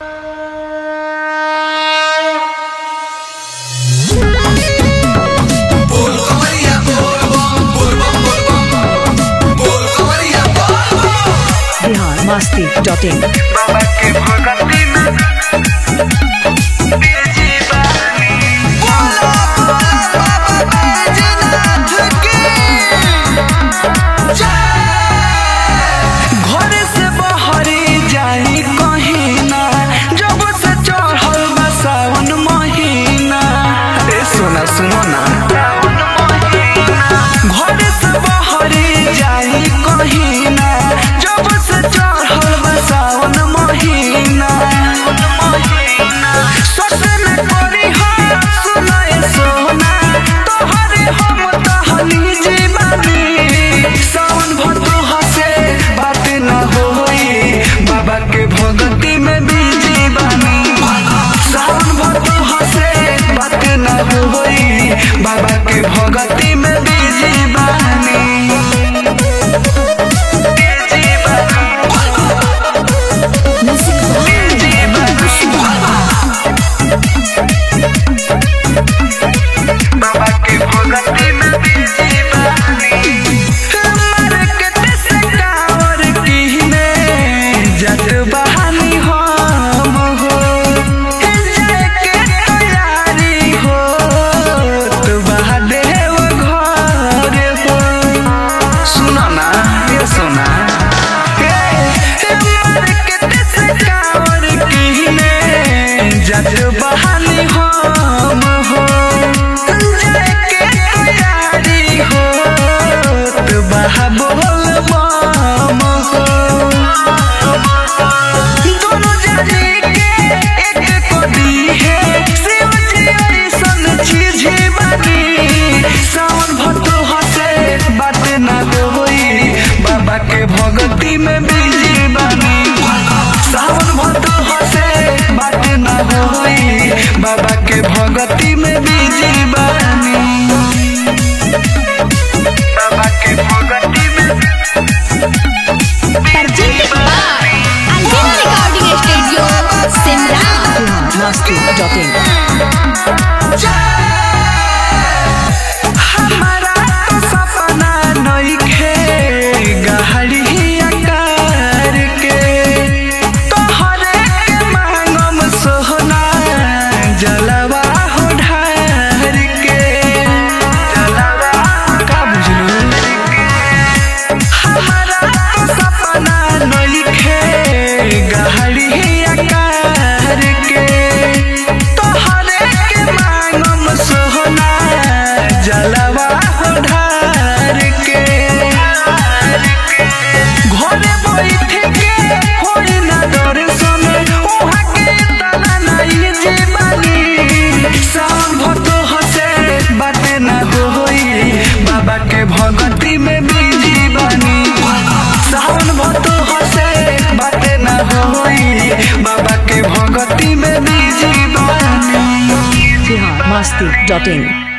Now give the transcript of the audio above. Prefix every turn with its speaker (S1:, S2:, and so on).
S1: masti.in
S2: बाबा के भगती में तेजी बानी बोला बोला बाबा बैजनाथ की जय। घर से बहरी जाई कहीं ना, जब से चढ़ल बा सावन महीना। अरे सुना सुनो ना, घर से बहरी जाई कहीं ना, जब से चढ़ल बा सावन महीना। सोचे न करी हो सुनाए सोना, तोहरे हम तहनी जीवानी। सावन भदो हसे बात न होई, बाबा के भगती में बीजी बानी। सावन भदो हसे बात न होई, बाबा के भगती में बीजी बानी। बाबा के भगती में बीजी बानी। मार्केट से कांवर किने जट बहानी हम हो, जाए के तैयारी हो तो बहादेव घर हो। सुनो ना ये सुना, मार्केट से कांवर किने जट बहानी हम हो, जाए के तैयारी हो तो बहाबोल बम हो। दोनों जाने के एक कोडी है, शिव जी ऐसन चीज बानी। सावन भदो हसे बात न होई, बाबा के भगती में बीजी बानी। सावन भदो हसे बात न होई, बाबा के भगती में बीजी बानी। बाबा के भगती में
S3: Presented by Albina Recording Studio, Simla.
S1: masti.in
S2: हमारा तो सपना नइखे गहरी आकार के, तोहरे के मांगम सोहना जलवा हो ढार के। जलवा का बुझलू, हमारा तो सपना नइखे गहरी आकार के, तोहरे के मांगम सोहना जलवा हो ढार के। घरे बैठ के होई ना दर्शन, उहाँ के तना नहीं जीवानी। सावन भदो हसे बात न होई, बाबा के भगती में बीजी बानी। सावन भदो हसे बात न होई, बाबा के भगती में बीजी बानी।
S1: masti.in